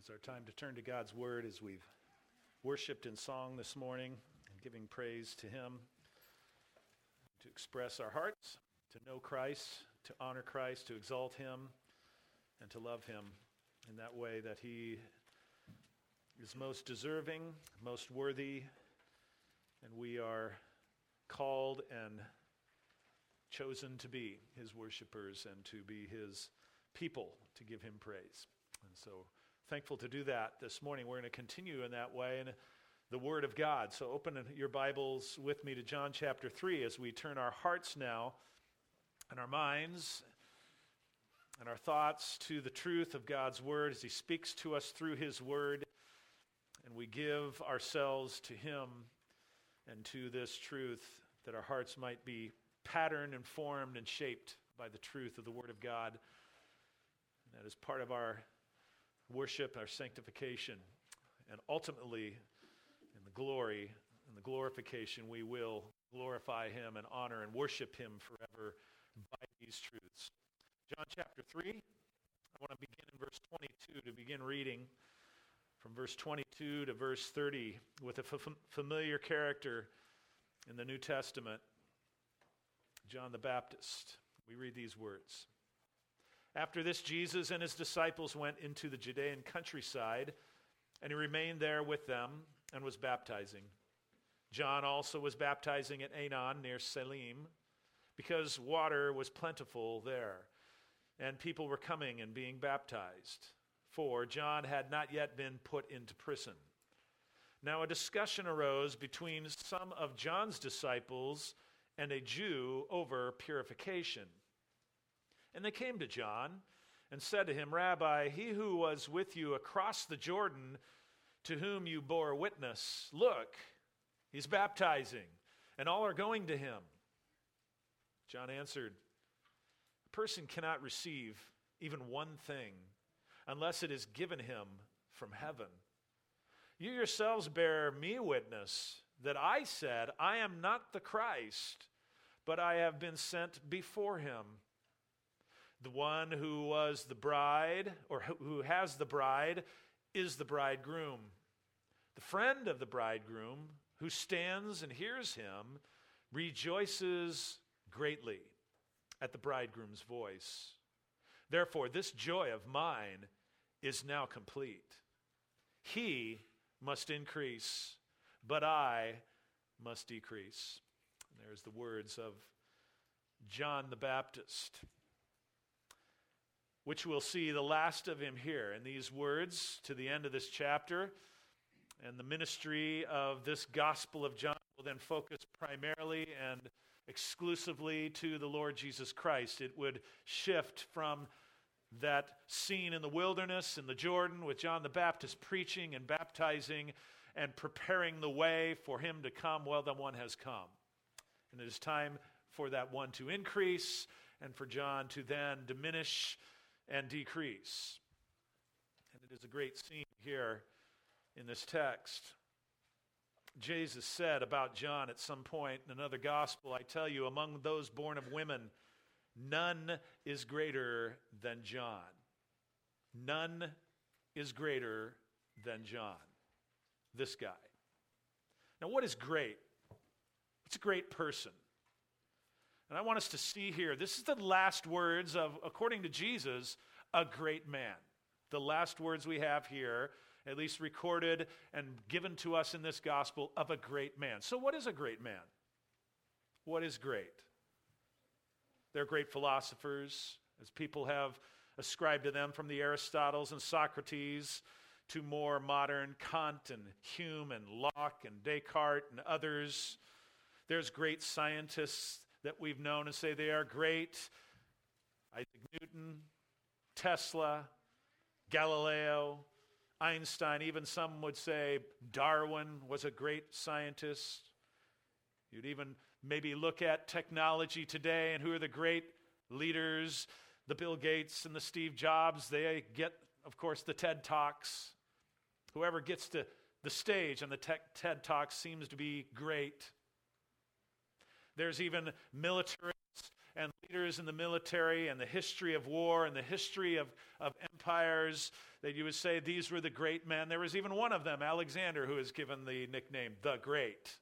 It's our time to turn to God's Word as we've worshiped in song this morning and giving praise to Him, to express our hearts, to know Christ, to honor Christ, to exalt Him, and to love Him in that way that He is most deserving, most worthy, and we are called and chosen to be His worshipers and to be His people to give Him praise. And so thankful to do that this morning. We're going to continue in that way in the Word of God. So open your Bibles with me to John chapter 3 as we turn our hearts now and our minds and our thoughts to the truth of God's Word as He speaks to us through His Word, and we give ourselves to Him and to this truth that our hearts might be patterned and formed and shaped by the truth of the Word of God. And that is part of our worship, our sanctification, and ultimately in the glory and the glorification we will glorify Him and honor and worship Him forever by these truths. John chapter 3, I want to begin in verse 22 to begin reading from verse 22 to verse 30 with a familiar character in the New Testament, John the Baptist. We read these words. After this, Jesus and His disciples went into the Judean countryside, and He remained there with them and was baptizing. John also was baptizing at Aenon near Salim, because water was plentiful there, and people were coming and being baptized, for John had not yet been put into prison. Now a discussion arose between some of John's disciples and a Jew over purification. And they came to John and said to him, Rabbi, he who was with you across the Jordan, to whom you bore witness, look, he's baptizing, and all are going to him. John answered, a person cannot receive even one thing unless it is given him from heaven. You yourselves bear me witness that I said, I am not the Christ, but I have been sent before him. The one who was the bride, or who has the bride, is the bridegroom. The friend of the bridegroom, who stands and hears him, rejoices greatly at the bridegroom's voice. Therefore, this joy of mine is now complete. He must increase, but I must decrease. And there's the words of John the Baptist, which we'll see the last of him here. And these words to the end of this chapter and the ministry of this Gospel of John will then focus primarily and exclusively to the Lord Jesus Christ. It would shift from that scene in the wilderness in the Jordan with John the Baptist preaching and baptizing and preparing the way for him to come. Well, the one has come. And it is time for that one to increase and for John to then diminish and decrease. And it is a great scene here in this text. Jesus said about John at some point in another gospel, I tell you, among those born of women, none is greater than John. None is greater than John. This guy. Now, what is great? It's a great person. And I want us to see here, this is the last words of, according to Jesus, a great man. The last words we have here, at least recorded and given to us in this gospel, of a great man. So what is a great man? What is great? They're great philosophers, as people have ascribed to them, from the Aristotles and Socrates to more modern Kant and Hume and Locke and Descartes and others. There's great scientists that we've known and say they are great. Isaac Newton, Tesla, Galileo, Einstein, even some would say Darwin was a great scientist. You'd even maybe look at technology today and who are the great leaders, the Bill Gates and the Steve Jobs. They get, of course, the TED Talks. Whoever gets to the stage on the TED Talks seems to be great. There's even militarists and leaders in the military and the history of war and the history of empires, that you would say these were the great men. There was even one of them, Alexander, who is given the nickname the Great.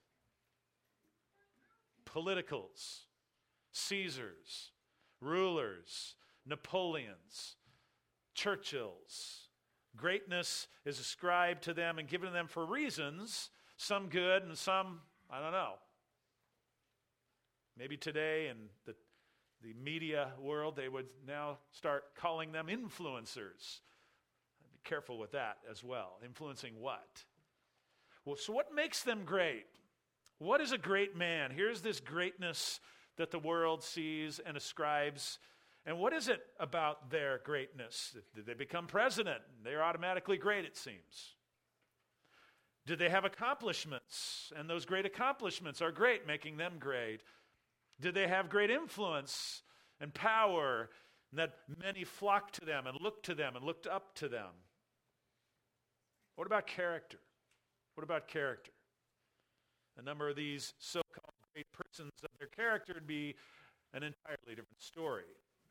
Politicals, Caesars, rulers, Napoleons, Churchills. Greatness is ascribed to them and given to them for reasons, some good and some, I don't know. Maybe today in the media world, they would now start calling them influencers. Be careful with that as well. Influencing what? Well, so what makes them great? What is a great man? Here's this greatness that the world sees and ascribes. And what is it about their greatness? Did they become president? They're automatically great, it seems. Did they have accomplishments? And those great accomplishments are great, making them great. Did they have great influence and power, and that many flocked to them and looked to them and looked up to them? What about character? What about character? A number of these so-called great persons of their character would be an entirely different story.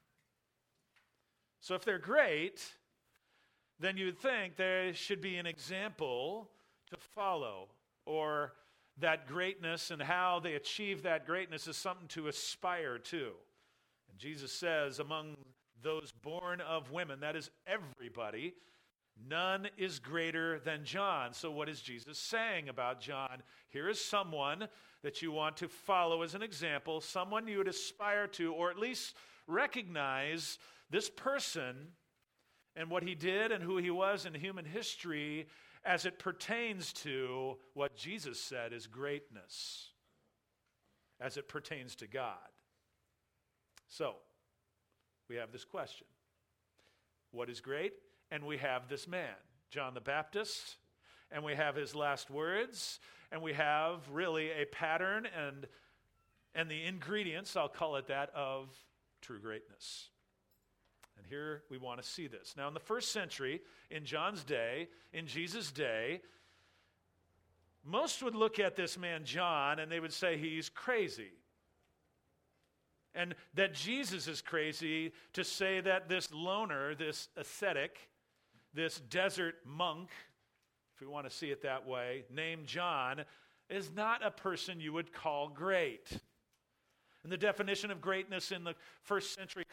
So if they're great, then you would think there should be an example to follow, or that greatness and how they achieve that greatness is something to aspire to. And Jesus says, among those born of women, that is everybody, none is greater than John. So what is Jesus saying about John? Here is someone that you want to follow as an example, someone you would aspire to, or at least recognize this person and what he did and who he was in human history as it pertains to what Jesus said is greatness, as it pertains to God. So, we have this question. What is great? And we have this man, John the Baptist, and we have his last words, and we have really a pattern and the ingredients, I'll call it that, of true greatness. And here we want to see this. Now, in the first century, in John's day, in Jesus' day, most would look at this man, John, and they would say he's crazy. And that Jesus is crazy to say that this loner, this ascetic, this desert monk, if we want to see it that way, named John, is not a person you would call great. And the definition of greatness in the first century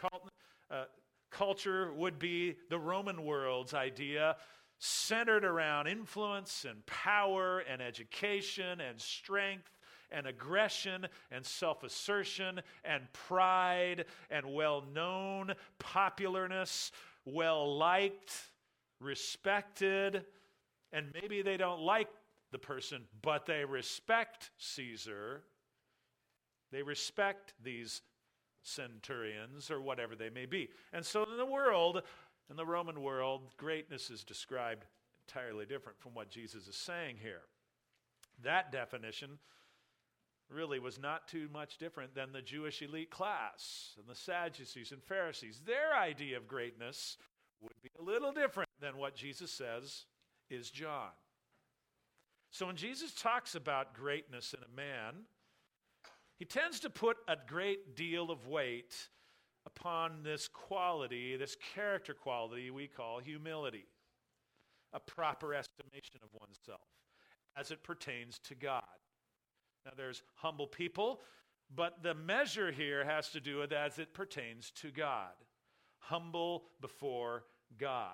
culture would be the Roman world's idea, centered around influence and power and education and strength and aggression and self-assertion and pride and well-known, popularness, well-liked, respected, and maybe they don't like the person, but they respect Caesar. They respect these centurions or whatever they may be. And so in the world, in the Roman world, greatness is described entirely different from what Jesus is saying here. That definition really was not too much different than the Jewish elite class and the Sadducees and Pharisees. Their idea of greatness would be a little different than what Jesus says is John. So when Jesus talks about greatness in a man, he tends to put a great deal of weight upon this quality, this character quality we call humility, a proper estimation of oneself as it pertains to God. Now there's humble people, but the measure here has to do with as it pertains to God. Humble before God.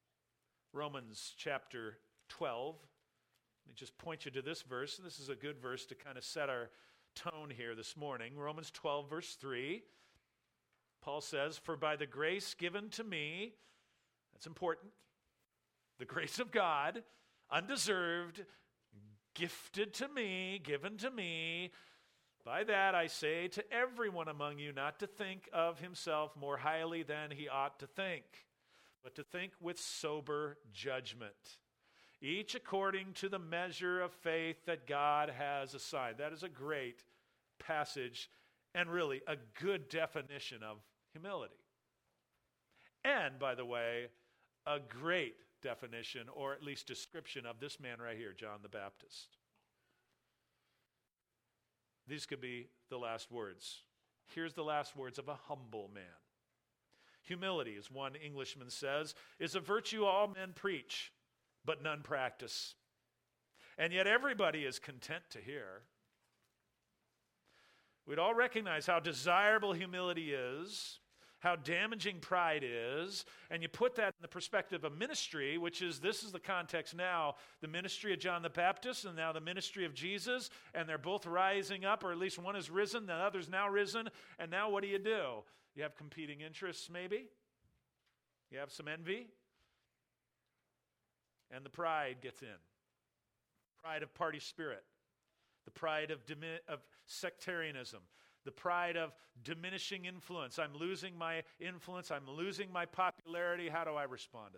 Romans chapter 12. Let me just point you to this verse. This is a good verse to kind of set our tone here this morning. Romans 12, verse 3. Paul says, "For by the grace given to me," that's important, the grace of God, undeserved, gifted to me, given to me, by that I say to everyone among you not to think of himself more highly than he ought to think, but to think with sober judgment, each according to the measure of faith that God has assigned. That is a great passage and really a good definition of humility. And, by the way, a great definition, or at least description, of this man right here, John the Baptist. These could be the last words Here's the last words of a humble man. Humility, as one Englishman says, is a virtue all men preach, but none practice. And yet everybody is content to hear. We'd all recognize how desirable humility is, how damaging pride is, and you put that in the perspective of ministry, which is, this is the context now, the ministry of John the Baptist and now the ministry of Jesus, and they're both rising up, or at least one has risen, the other's now risen, and now what do? You have competing interests, maybe? You have some envy? And the pride gets in. Pride of party spirit. The pride of sectarianism. The pride of diminishing influence. I'm losing my influence. I'm losing my popularity. How do I respond to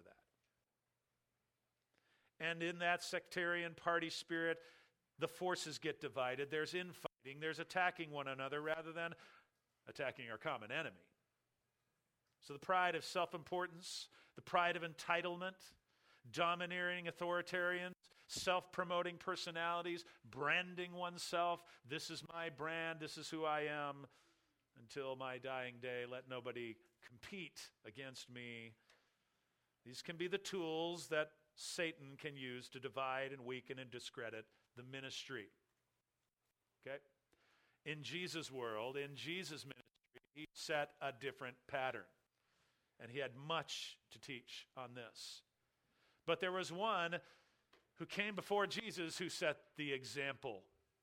that? And in that sectarian party spirit, the forces get divided. There's infighting. There's attacking one another rather than attacking our common enemy. So the pride of self-importance, the pride of entitlement, domineering authoritarians, self-promoting personalities, branding oneself. This is my brand. This is who I am. Until my dying day, let nobody compete against me. These can be the tools that Satan can use to divide and weaken and discredit the ministry. Okay? In Jesus' world, in Jesus' ministry, he set a different pattern. And he had much to teach on this. But there was one who came before Jesus who set the example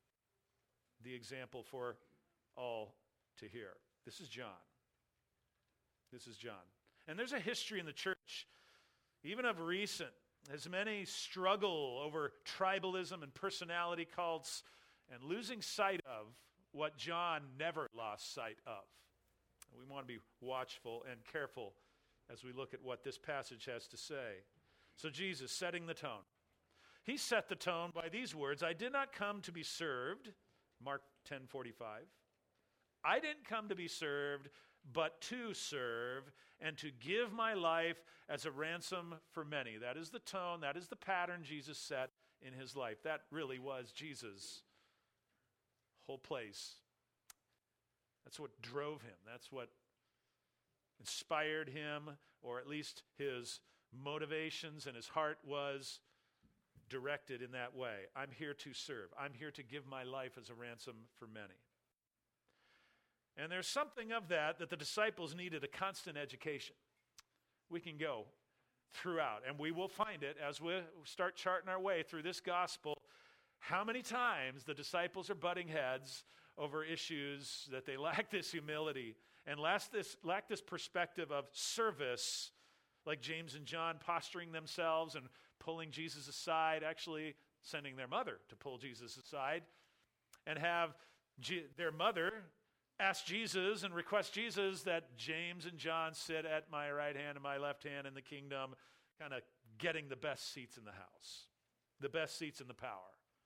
for all to hear. This is John. This is John. And there's a history in the church, even of recent, as many struggle over tribalism and personality cults and losing sight of what John never lost sight of. We want to be watchful and careful as we look at what this passage has to say. So Jesus setting the tone. He set the tone by these words, I did not come to be served, Mark 10:45. I didn't come to be served, but to serve and to give my life as a ransom for many. That is the tone, that is the pattern Jesus set in his life. That really was Jesus' whole place. That's what drove him. That's what inspired him, or at least his motivations and his heart was directed in that way. I'm here to serve. I'm here to give my life as a ransom for many. And there's something of that the disciples needed, a constant education. We can go throughout, and we will find it as we start charting our way through this gospel, how many times the disciples are butting heads over issues that they lack this humility and lack this perspective of service, like James and John posturing themselves and pulling Jesus aside, actually sending their mother to pull Jesus aside, and have their mother ask Jesus and request Jesus that James and John sit at my right hand and my left hand in the kingdom, kind of getting the best seats in the house, the best seats in the power.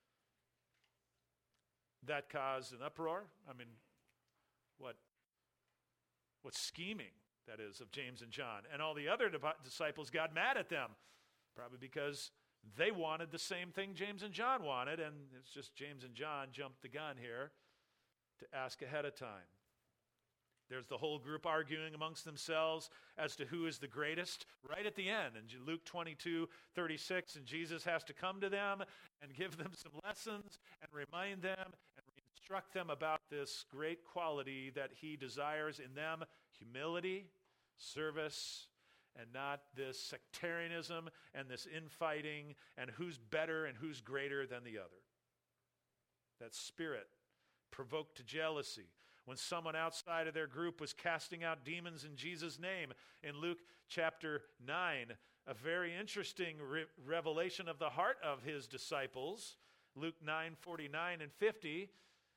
That caused an uproar. I mean, what scheming that is of James and John. And all the other disciples got mad at them, probably because they wanted the same thing James and John wanted, and it's just James and John jumped the gun here to ask ahead of time. There's the whole group arguing amongst themselves as to who is the greatest right at the end. In Luke 22:36, and Jesus has to come to them and give them some lessons and remind them and instruct them about this great quality that he desires in them, humility, service, and not this sectarianism and this infighting and who's better and who's greater than the other. That spirit provoked to jealousy when someone outside of their group was casting out demons in Jesus' name. In Luke chapter 9, a very interesting revelation of the heart of his disciples. Luke 9:49 and 50.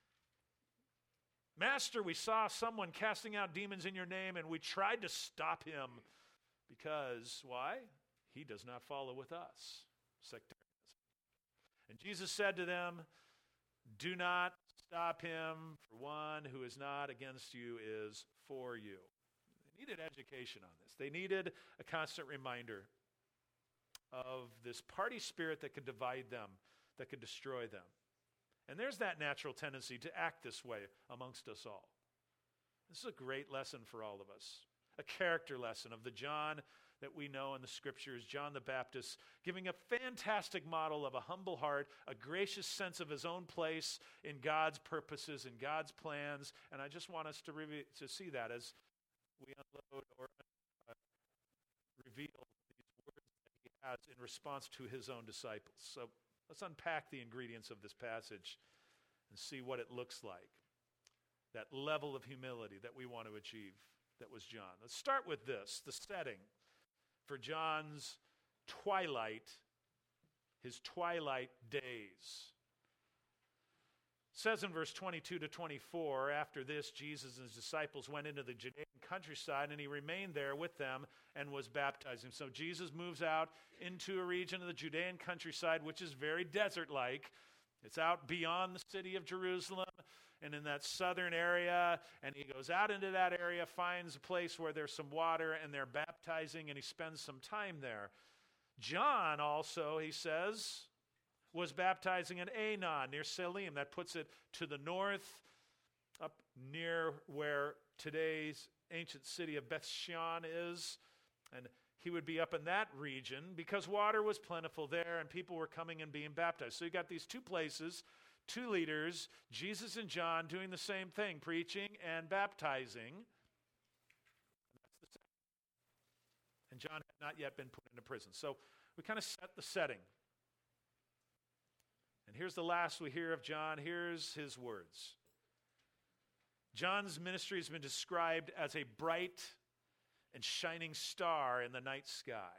Master, we saw someone casting out demons in your name, and we tried to stop him because, why? He does not follow with us. Sectarianism. And Jesus said to them, do not stop him, for one who is not against you is for you. They needed education on this. They needed a constant reminder of this party spirit that could divide them, that could destroy them. And there's that natural tendency to act this way amongst us all. This is a great lesson for all of us, a character lesson of the John that we know in the Scriptures, John the Baptist, giving a fantastic model of a humble heart, a gracious sense of his own place in God's purposes and God's plans. And I just want us to see that as we unload or reveal these words that he has in response to his own disciples. So let's unpack the ingredients of this passage and see what it looks like. That level of humility that we want to achieve, that was John. Let's start with this, the setting for John's twilight, his twilight days. It says in verse 22 to 24, after this, Jesus and his disciples went into the Judean countryside, and he remained there with them and was baptizing. So Jesus moves out into a region of the Judean countryside, which is very desert-like. It's out beyond the city of Jerusalem and in that southern area, and he goes out into that area, finds a place where there's some water, and they're baptizing, and he spends some time there. John also, he says, was baptizing in Aenon near Salim. That puts it to the north, up near where today's ancient city of Bethshan is, and he would be up in that region because water was plentiful there, and people were coming and being baptized. So you got these two places, two leaders, Jesus and John, doing the same thing, preaching and baptizing. And John had not yet been put into prison. So we kind of set the setting. And here's the last we hear of John. Here's his words. John's ministry has been described as a bright and shining star in the night sky.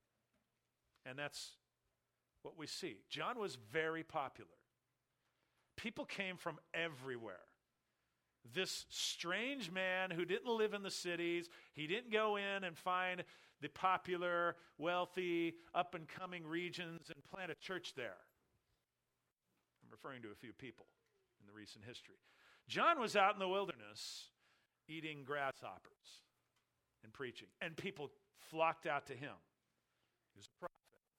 And that's what we see. John was very popular. People came from everywhere. This strange man who didn't live in the cities, he didn't go in and find the popular, wealthy, up-and-coming regions and plant a church there. I'm referring to a few people in the recent history. John was out in the wilderness eating grasshoppers and preaching, and people flocked out to him. He was a prophet.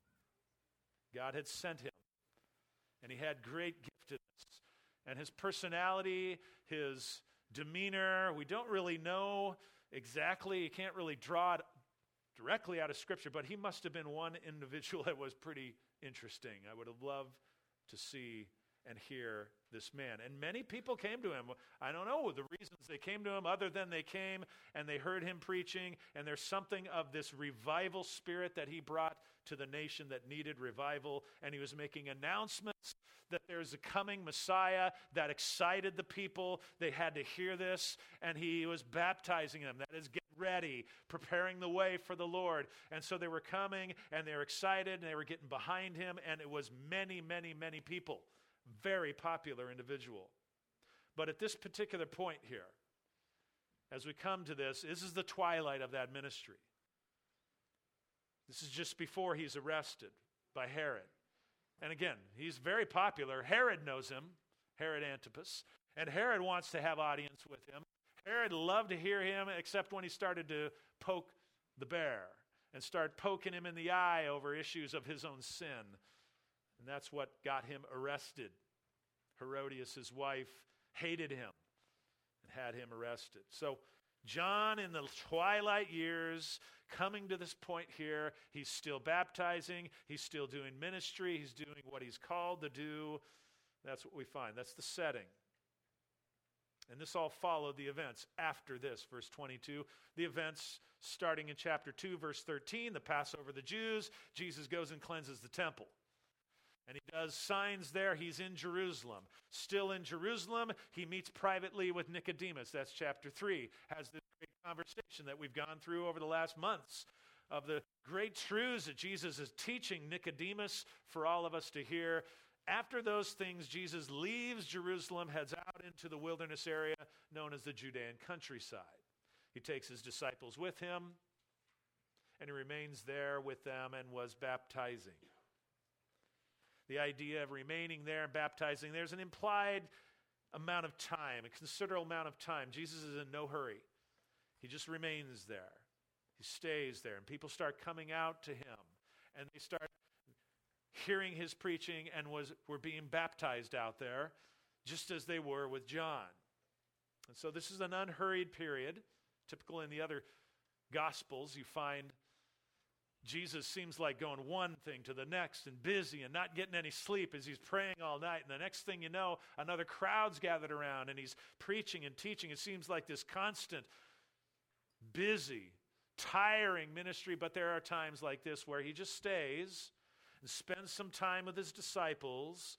God had sent him, and he had great giftedness. And his personality, his demeanor, we don't really know exactly. You can't really draw it directly out of Scripture, but he must have been one individual that was pretty interesting. I would have loved to see and hear this man. And many people came to him. I don't know the reasons they came to him other than they came and they heard him preaching, and there's something of this revival spirit that he brought to the nation that needed revival, and he was making announcements that there's a coming Messiah that excited the people. They had to hear this, and he was baptizing them. That is, get ready, preparing the way for the Lord. And so they were coming, and they were excited, and they were getting behind him, and it was many, many, many people. Very popular individual. But at this particular point here, as we come to this is the twilight of that ministry. This is just before he's arrested by Herod. And again, he's very popular. Herod knows him, Herod Antipas, and Herod wants to have audience with him. Herod loved to hear him, except when he started to poke the bear and start poking him in the eye over issues of his own sin. And that's what got him arrested. Herodias, his wife, hated him and had him arrested. So John, in the twilight years, coming to this point here, he's still baptizing, he's still doing ministry, he's doing what he's called to do. That's what we find. That's the setting. And this all followed the events after this, verse 22. The events starting in chapter 2, verse 13, the Passover of the Jews, Jesus goes and cleanses the temple. And he does signs there. He's in Jerusalem. Still in Jerusalem, he meets privately with Nicodemus. That's chapter 3. Has this great conversation that we've gone through over the last months of the great truths that Jesus is teaching Nicodemus for all of us to hear. After those things, Jesus leaves Jerusalem, heads out into the wilderness area known as the Judean countryside. He takes his disciples with him, and he remains there with them and was baptizing. The idea of remaining there and baptizing, there's an implied amount of time, a considerable amount of time. Jesus is in no hurry. He just remains there. He stays there, and people start coming out to him, and they start hearing his preaching and were being baptized out there, just as they were with John. And so this is an unhurried period. Typical in the other Gospels, you find Jesus seems like going one thing to the next and busy and not getting any sleep as he's praying all night. And the next thing you know, another crowd's gathered around and he's preaching and teaching. It seems like this constant, busy, tiring ministry. But there are times like this where he just stays and spends some time with his disciples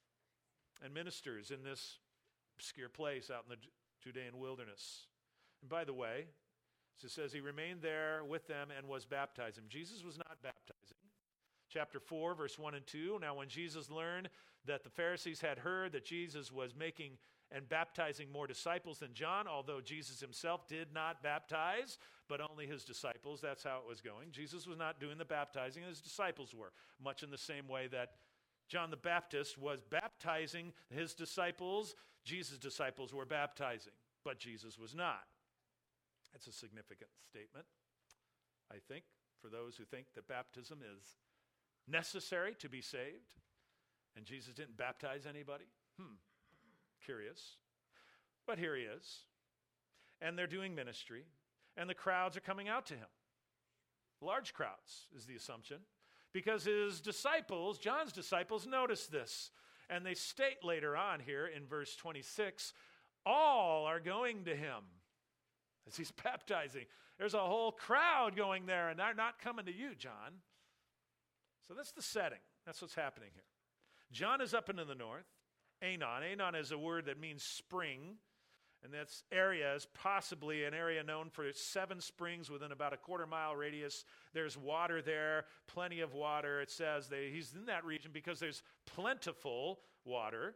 and ministers in this obscure place out in the Judean wilderness. And by the way, it says he remained there with them and was baptizing. Jesus was not baptizing. Chapter 4, verse 1 and 2. Now when Jesus learned that the Pharisees had heard that Jesus was making and baptizing more disciples than John, although Jesus himself did not baptize, but only his disciples, that's how it was going. Jesus was not doing the baptizing, his disciples were, much in the same way that John the Baptist was baptizing his disciples. Jesus' disciples were baptizing, but Jesus was not. That's a significant statement, I think, for those who think that baptism is necessary to be saved, and Jesus didn't baptize anybody. Curious. But here he is, and they're doing ministry, and the crowds are coming out to him. Large crowds is the assumption, because his disciples, John's disciples, notice this, and they state later on here in verse 26, all are going to him. As he's baptizing, there's a whole crowd going there, and they're not coming to you, John. So that's the setting. That's what's happening here. John is up into the north. Aenon. Aenon is a word that means spring, and that's area is possibly an area known for 7 springs within about a quarter-mile radius. There's water there, plenty of water. It says that he's in that region because there's plentiful water.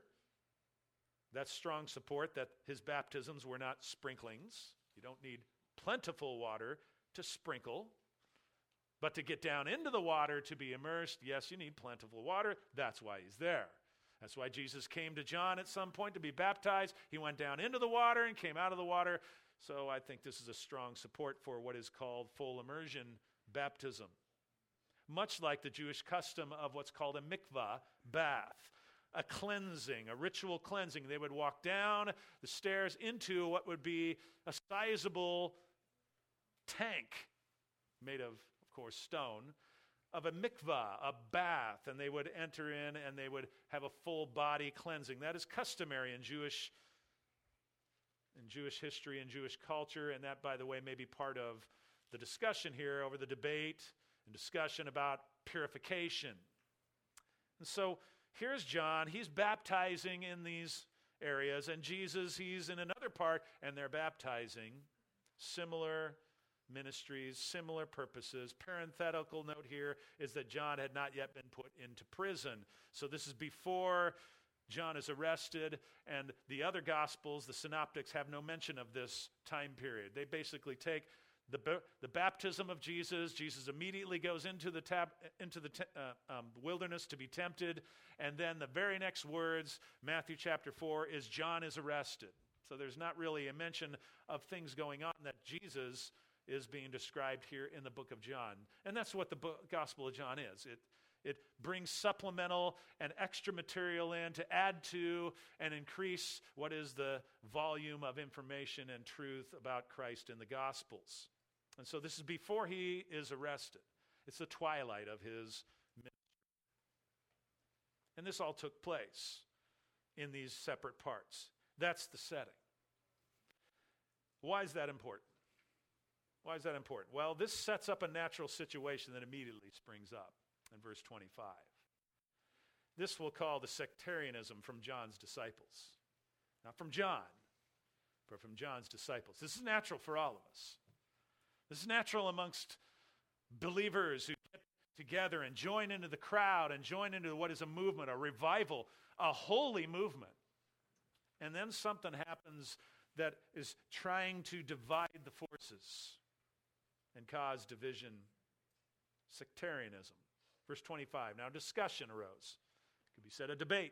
That's strong support that his baptisms were not sprinklings. You don't need plentiful water to sprinkle. But to get down into the water to be immersed, yes, you need plentiful water. That's why he's there. That's why Jesus came to John at some point to be baptized. He went down into the water and came out of the water. So I think this is a strong support for what is called full immersion baptism. Much like the Jewish custom of what's called a mikvah bath. A cleansing, a ritual cleansing. They would walk down the stairs into what would be a sizable tank made of course, stone, of a mikvah, a bath, and they would enter in and they would have a full body cleansing. That is customary in Jewish history and Jewish culture, and that, by the way, may be part of the discussion here over the debate and discussion about purification. And so here's John. He's baptizing in these areas, and Jesus, he's in another part, and they're baptizing. Similar ministries, similar purposes. Parenthetical note here is that John had not yet been put into prison. So this is before John is arrested, and the other Gospels, the synoptics, have no mention of this time period. They basically take the baptism of Jesus. Jesus immediately goes into the wilderness to be tempted, and then the very next words, Matthew chapter 4, is John is arrested. So there's not really a mention of things going on that Jesus is being described here in the book of John. And that's what the Gospel of John is. It brings supplemental and extra material in to add to and increase what is the volume of information and truth about Christ in the Gospels. And so this is before he is arrested. It's the twilight of his ministry. And this all took place in these separate parts. That's the setting. Why is that important? Why is that important? Well, this sets up a natural situation that immediately springs up in verse 25. This we'll call the sectarianism from John's disciples. Not from John, but from John's disciples. This is natural for all of us. This is natural amongst believers who get together and join into the crowd and join into what is a movement, a revival, a holy movement. And then something happens that is trying to divide the forces and cause division, sectarianism. Verse 25, now discussion arose. It could be said a debate,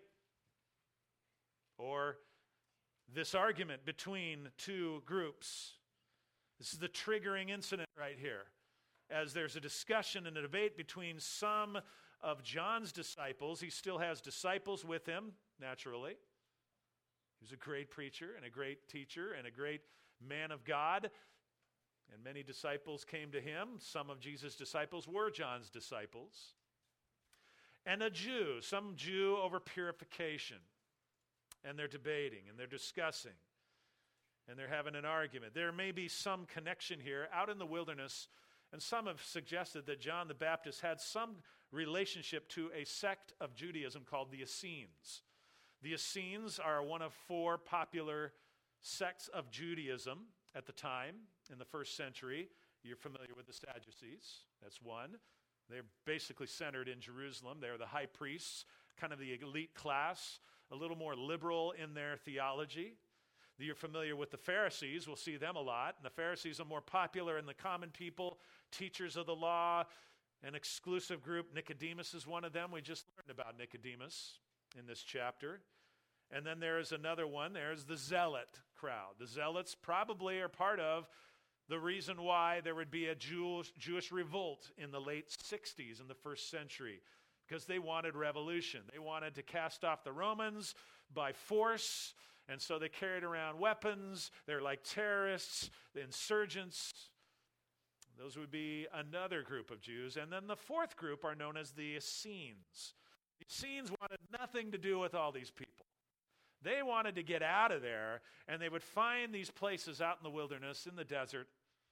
or this argument between two groups. This is the triggering incident right here, as there's a discussion and a debate between some of John's disciples. He still has disciples with him, naturally. He was a great preacher and a great teacher and a great man of God. And many disciples came to him. Some of Jesus' disciples were John's disciples. And a Jew, some Jew over purification. And they're debating and they're discussing. And they're having an argument. There may be some connection here out in the wilderness. And some have suggested that John the Baptist had some relationship to a sect of Judaism called the Essenes. The Essenes are one of 4 popular sects of Judaism at the time in the first century. You're familiar with the Sadducees. That's one. They're basically centered in Jerusalem. They're the high priests, kind of the elite class, a little more liberal in their theology. You're familiar with the Pharisees. We'll see them a lot. And the Pharisees are more popular in the common people, teachers of the law, an exclusive group. Nicodemus is one of them. We just learned about Nicodemus in this chapter. And then there is another one. There's the Zealot crowd. The Zealots probably are part of the reason why there would be a Jewish revolt in the late 60s in the first century, because they wanted revolution. They wanted to cast off the Romans by force, and so they carried around weapons. They're like terrorists, the insurgents. Those would be another group of Jews. And then the fourth group are known as the Essenes. The Essenes wanted nothing to do with all these people. They wanted to get out of there, and they would find these places out in the wilderness, in the desert,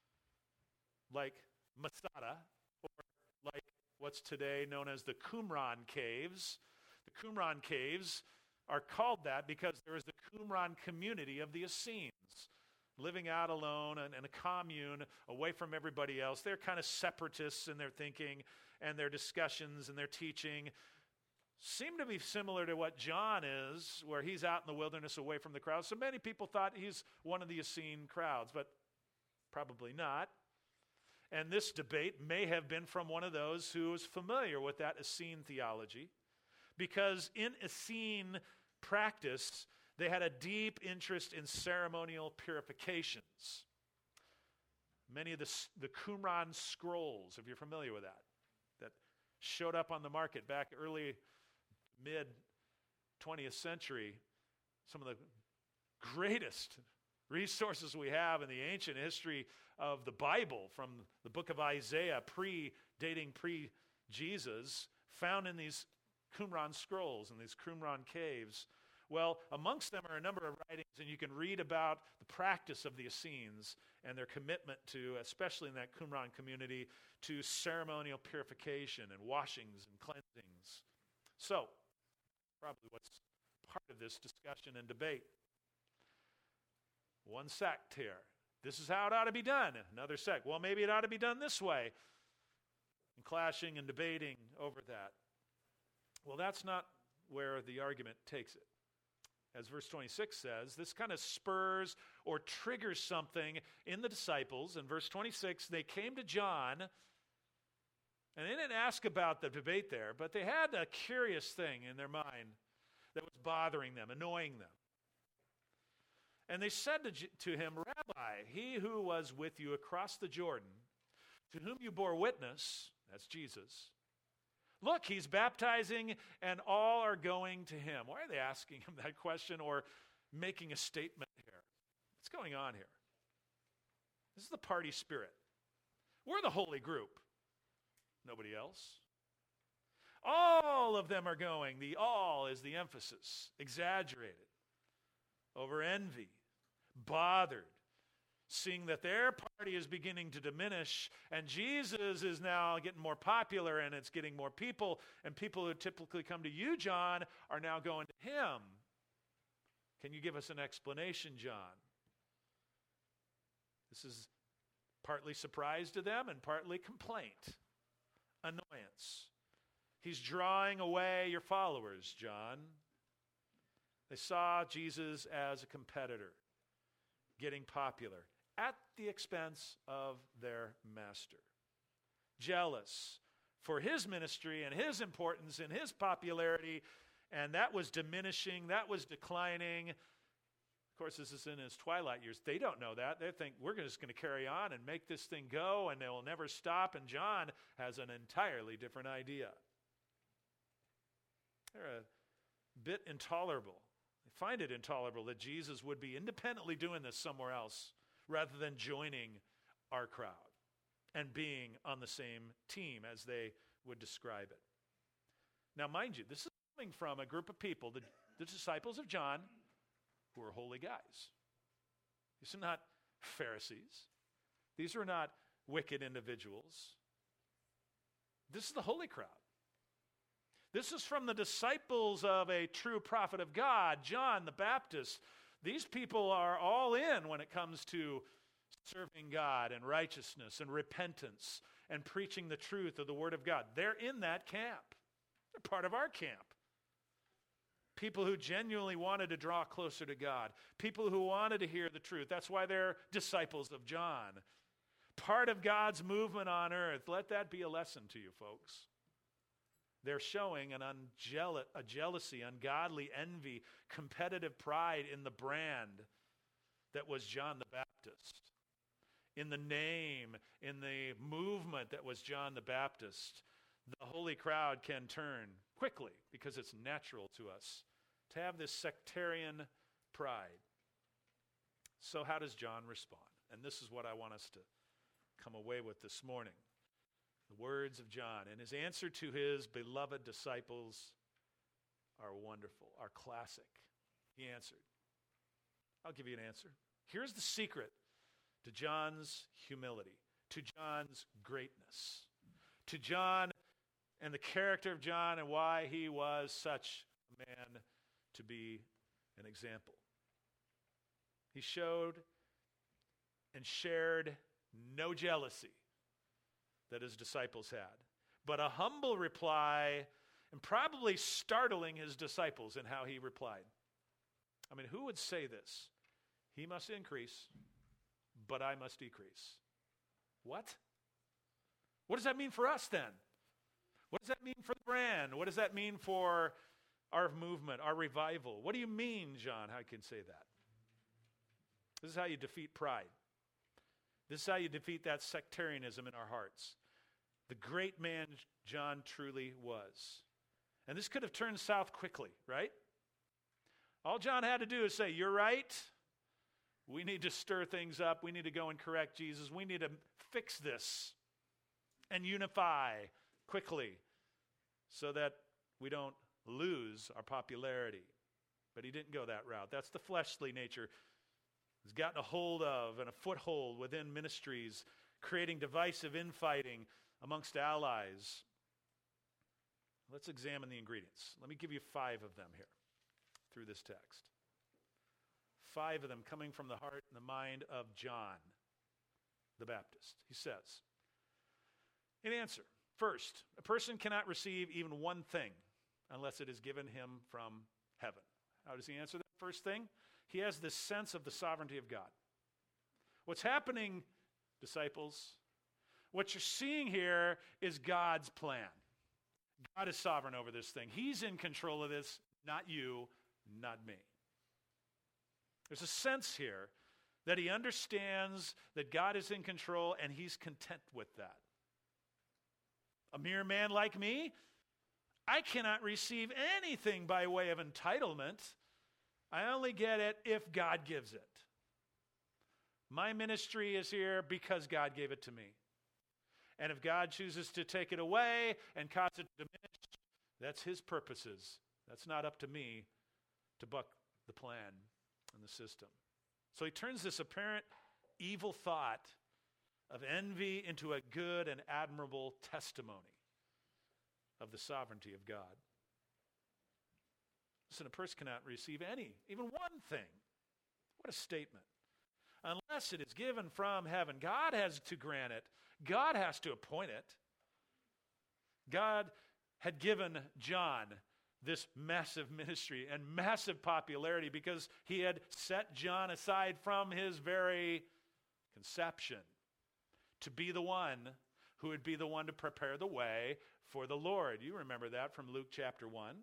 like Masada, or like what's today known as the Qumran Caves. The Qumran Caves are called that because there is the Qumran community of the Essenes, living out alone in a commune, away from everybody else. They're kind of separatists in their thinking and their discussions and their teaching. Seem to be similar to what John is, where he's out in the wilderness away from the crowd. So many people thought he's one of the Essene crowds, but probably not. And this debate may have been from one of those who was familiar with that Essene theology, because in Essene practice, they had a deep interest in ceremonial purifications. Many of the Qumran scrolls, if you're familiar with that showed up on the market back early mid-20th century, some of the greatest resources we have in the ancient history of the Bible, from the book of Isaiah, dating pre-Jesus, found in these Qumran scrolls, in these Qumran caves. Well, amongst them are a number of writings, and you can read about the practice of the Essenes and their commitment to, especially in that Qumran community, to ceremonial purification and washings and cleansings. So, probably what's part of this discussion and debate. One sect here. This is how it ought to be done. Another sect. Well, maybe it ought to be done this way. And clashing and debating over that. Well, that's not where the argument takes it. As verse 26 says, this kind of spurs or triggers something in the disciples. In verse 26, they came to John, and they didn't ask about the debate there, but they had a curious thing in their mind that was bothering them, annoying them. And they said to him, Rabbi, he who was with you across the Jordan, to whom you bore witness, that's Jesus, look, he's baptizing, and all are going to him. Why are they asking him that question or making a statement here? What's going on here? This is the party spirit. We're the holy group. Nobody else. All of them are going. The all is the emphasis. Exaggerated. Over envy. Bothered. Seeing that their party is beginning to diminish, and Jesus is now getting more popular, and it's getting more people, and people who typically come to you, John, are now going to him. Can you give us an explanation, John? This is partly surprise to them and partly complaint, annoyance. He's drawing away your followers, John. They saw Jesus as a competitor, getting popular, at the expense of their master. Jealous for his ministry and his importance and his popularity, and that was diminishing, that was declining. Of course, this is in his twilight years. They don't know that. They think we're just going to carry on and make this thing go, and they will never stop, and John has an entirely different idea. They're a bit intolerable. find it intolerable that Jesus would be independently doing this somewhere else rather than joining our crowd and being on the same team as they would describe it. Now, mind you, this is coming from a group of people, the disciples of John, who are holy guys. These are not Pharisees. These are not wicked individuals. This is the holy crowd. This is from the disciples of a true prophet of God, John the Baptist. These people are all in when it comes to serving God and righteousness and repentance and preaching the truth of the Word of God. They're in that camp. They're part of our camp. People who genuinely wanted to draw closer to God. People who wanted to hear the truth. That's why they're disciples of John. Part of God's movement on earth. Let that be a lesson to you, folks. They're showing a jealousy, ungodly envy, competitive pride in the brand that was John the Baptist. In the name, in the movement that was John the Baptist. The holy crowd can turn quickly, because it's natural to us to have this sectarian pride. So how does John respond? And this is what I want us to come away with this morning. The words of John and his answer to his beloved disciples are wonderful, are classic. He answered. I'll give you an answer. Here's the secret to John's humility, to John's greatness, to John and the character of John and why he was such a man to be an example. He showed and shared no jealousy that his disciples had, but a humble reply, and probably startling his disciples in how he replied. I mean, who would say this? He must increase, but I must decrease. What? What does that mean for us then? What does that mean for the brand? What does that mean for our movement, our revival? What do you mean, John, how you can say that? This is how you defeat pride. This is how you defeat that sectarianism in our hearts. The great man John truly was. And this could have turned south quickly, right? All John had to do is say, you're right. We need to stir things up. We need to go and correct Jesus. We need to fix this and unify quickly so that we don't lose our popularity. But he didn't go that route. That's the fleshly nature. He's gotten a hold of and a foothold within ministries, creating divisive infighting amongst allies. Let's examine the ingredients. Let me give you 5 of them here through this text. 5 of them coming from the heart and the mind of John the Baptist. He says, in answer, first, a person cannot receive even one thing unless it is given him from heaven. How does he answer that first thing? He has this sense of the sovereignty of God. What's happening, disciples, what you're seeing here is God's plan. God is sovereign over this thing. He's in control of this, not you, not me. There's a sense here that he understands that God is in control and he's content with that. A mere man like me, I cannot receive anything by way of entitlement. I only get it if God gives it. My ministry is here because God gave it to me. And if God chooses to take it away and cause it to diminish, that's his purposes. That's not up to me to buck the plan and the system. So he turns this apparent evil thought of envy into a good and admirable testimony of the sovereignty of God. Listen, a person cannot receive even one thing. What a statement. Unless it is given from heaven. God has to grant it. God has to appoint it. God had given John this massive ministry and massive popularity because he had set John aside from his very conception to be the one who would be the one to prepare the way for the Lord. You remember that from Luke chapter 1.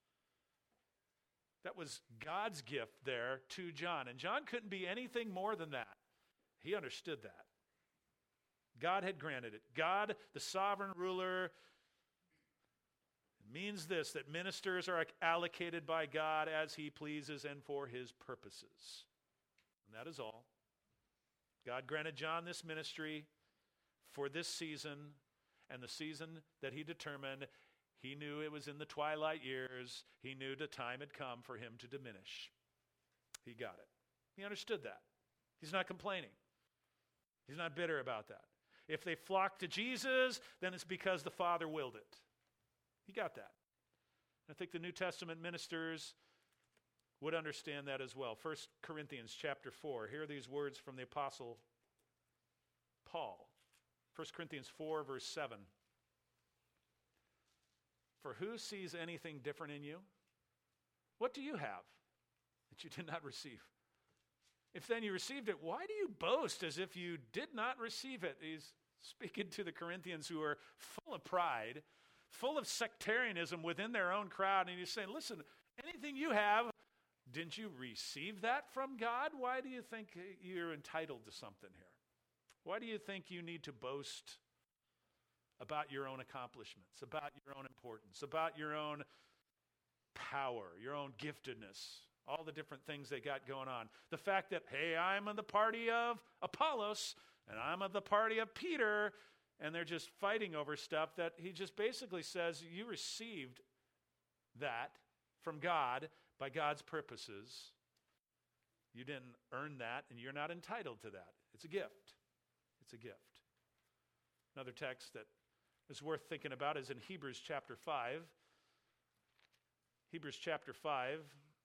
That was God's gift there to John. And John couldn't be anything more than that. He understood that. God had granted it. God, the sovereign ruler, means this, that ministers are allocated by God as he pleases and for his purposes. And that is all. God granted John this ministry for this season, and the season that he determined, he knew it was in the twilight years. He knew the time had come for him to diminish. He got it. He understood that. He's not complaining. He's not bitter about that. If they flock to Jesus, then it's because the Father willed it. He got that. I think the New Testament ministers would understand that as well. 1 Corinthians chapter 4. Here are these words from the Apostle Paul. 1 Corinthians 4, verse 7. For who sees anything different in you? What do you have that you did not receive? If then you received it, why do you boast as if you did not receive it? He's speaking to the Corinthians who are full of pride, full of sectarianism within their own crowd. And he's saying, listen, anything you have, didn't you receive that from God? Why do you think you're entitled to something here? Why do you think you need to boast about your own accomplishments, about your own importance, about your own power, your own giftedness, all the different things they got going on? The fact that, hey, I'm in the party of Apollos, and I'm of the party of Peter, and they're just fighting over stuff that he just basically says, you received that from God by God's purposes. You didn't earn that, and you're not entitled to that. It's a gift. It's a gift. Another text that is worth thinking about is in Hebrews chapter 5. Hebrews chapter 5,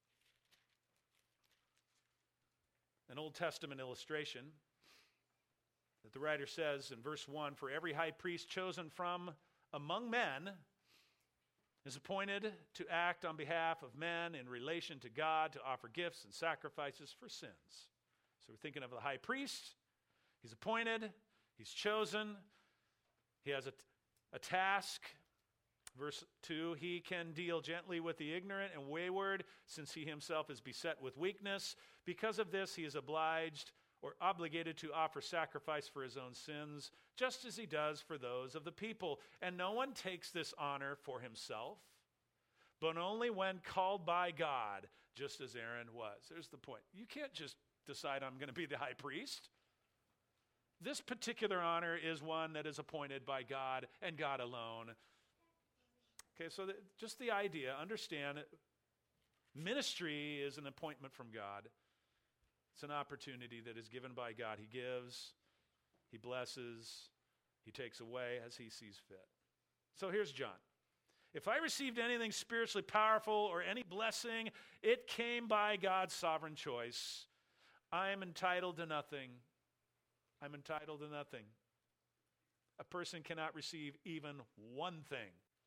an Old Testament illustration that the writer says in verse 1, for every high priest chosen from among men is appointed to act on behalf of men in relation to God, to offer gifts and sacrifices for sins. So we're thinking of the high priest. He's appointed. He's chosen. He has a task. Verse 2, he can deal gently with the ignorant and wayward, since he himself is beset with weakness. Because of this, he is obliged or obligated to offer sacrifice for his own sins, just as he does for those of the people. And no one takes this honor for himself, but only when called by God, just as Aaron was. There's the point. You can't just decide I'm going to be the high priest. This particular honor is one that is appointed by God and God alone. Okay, so just the idea, understand, ministry is an appointment from God. It's an opportunity that is given by God. He gives, he blesses, he takes away as he sees fit. So here's John. If I received anything spiritually powerful or any blessing, it came by God's sovereign choice. I am entitled to nothing. I'm entitled to nothing. A person cannot receive even one thing.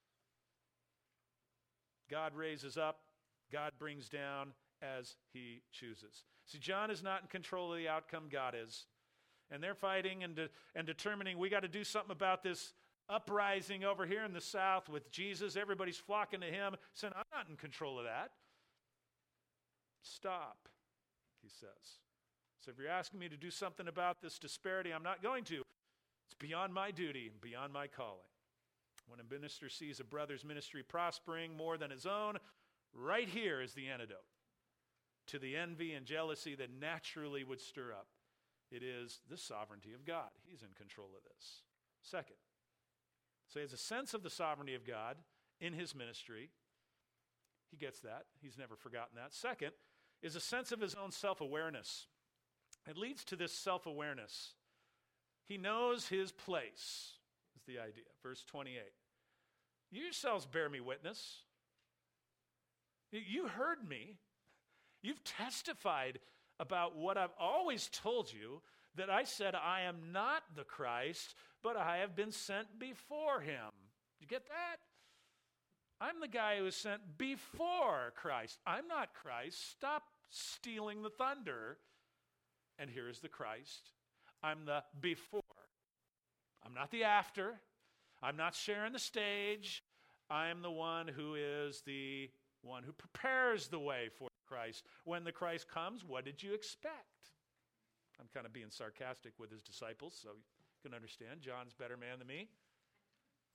God raises up, God brings down as he chooses. See, John is not in control of the outcome, God is. And they're fighting and determining we got to do something about this uprising over here in the south with Jesus. Everybody's flocking to him, saying, I'm not in control of that. Stop, he says. So if you're asking me to do something about this disparity, I'm not going to. It's beyond my duty and beyond my calling. When a minister sees a brother's ministry prospering more than his own, right here is the antidote to the envy and jealousy that naturally would stir up. It is the sovereignty of God. He's in control of this. Second, so he has a sense of the sovereignty of God in his ministry. He gets that. He's never forgotten that. Second is a sense of his own self-awareness. It leads to this self-awareness. He knows his place, is the idea. Verse 28. You yourselves bear me witness. You heard me. You've testified about what I've always told you, that I said I am not the Christ, but I have been sent before him. You get that? I'm the guy who was sent before Christ. I'm not Christ. Stop stealing the thunder. And here is the Christ. I'm the before. I'm not the after. I'm not sharing the stage. I'm the one who is the one who prepares the way for Christ. When the Christ comes, what did you expect? I'm kind of being sarcastic with his disciples, so you can understand. John's a better man than me.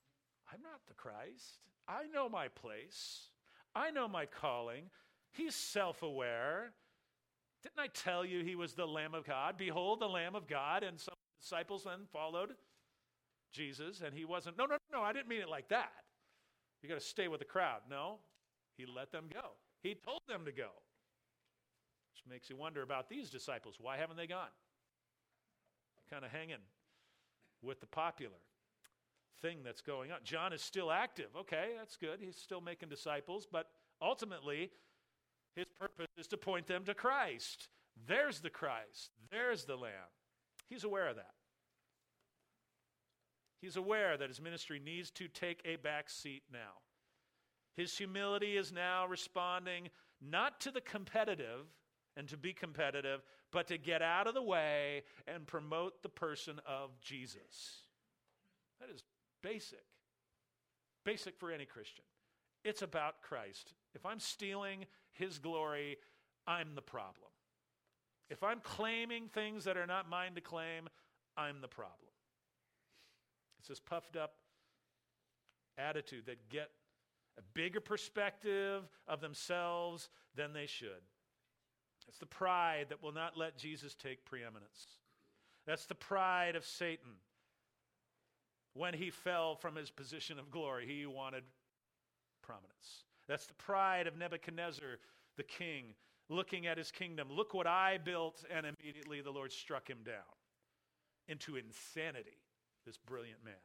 I'm not the Christ. I know my place. I know my calling. He's self-aware. Didn't I tell you he was the Lamb of God? Behold, the Lamb of God. And some disciples then followed Jesus, and he wasn't, no, I didn't mean it like that. You got to stay with the crowd. No, he let them go. He told them to go. Which makes you wonder about these disciples. Why haven't they gone? Kind of hanging with the popular thing that's going on. John is still active. Okay, that's good. He's still making disciples, but ultimately, his purpose is to point them to Christ. There's the Christ. There's the Lamb. He's aware of that. He's aware that his ministry needs to take a back seat now. His humility is now responding not to the competitive and to be competitive, but to get out of the way and promote the person of Jesus. That is basic. Basic for any Christian. It's about Christ. If I'm stealing his glory, I'm the problem. If I'm claiming things that are not mine to claim, I'm the problem. It's this puffed up attitude that get a bigger perspective of themselves than they should. It's the pride that will not let Jesus take preeminence. That's the pride of Satan. When he fell from his position of glory, he wanted prominence. That's the pride of Nebuchadnezzar, the king, looking at his kingdom. Look what I built, and immediately the Lord struck him down into insanity. This brilliant man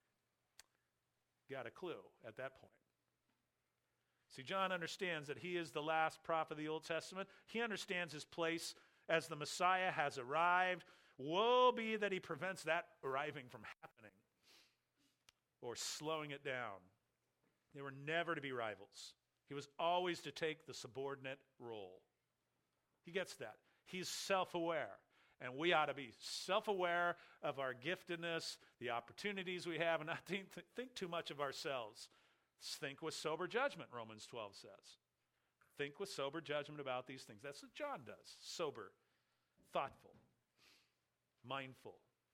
got a clue at that point. See, John understands that he is the last prophet of the Old Testament. He understands his place as the Messiah has arrived. Woe be that he prevents that arriving from happening or slowing it down. They were never to be rivals. He was always to take the subordinate role. He gets that. He's self-aware. And we ought to be self-aware of our giftedness, the opportunities we have, and not think too much of ourselves. Think with sober judgment, Romans 12 says. Think with sober judgment about these things. That's what John does. Sober, thoughtful, mindful.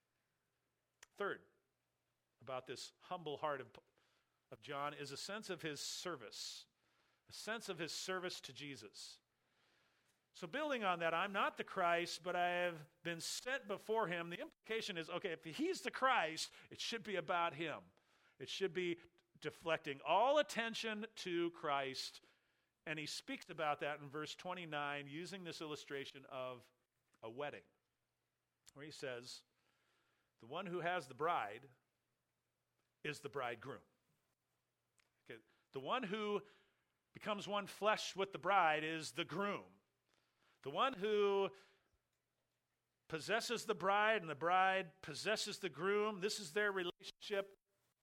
Third, about this humble heart of John is a sense of his service. A sense of his service to Jesus. So building on that, I'm not the Christ, but I have been sent before him. The implication is, okay, if he's the Christ, it should be about him. It should be deflecting all attention to Christ. And he speaks about that in verse 29 using this illustration of a wedding, where he says, the one who has the bride is the bridegroom. Okay, the one who becomes one flesh with the bride is the groom. The one who possesses the bride and the bride possesses the groom, this is their relationship.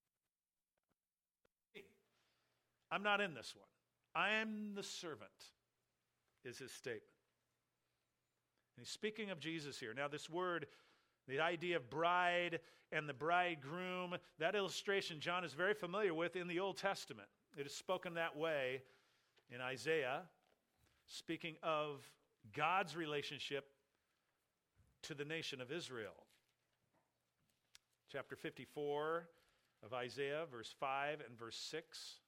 I'm not in this one. I am the servant, is his statement. And he's speaking of Jesus here. Now this word, the idea of bride and the bridegroom, that illustration John is very familiar with in the Old Testament. It is spoken that way in Isaiah, speaking of God's relationship to the nation of Israel. Chapter 54 of Isaiah, verse 5 and verse 6,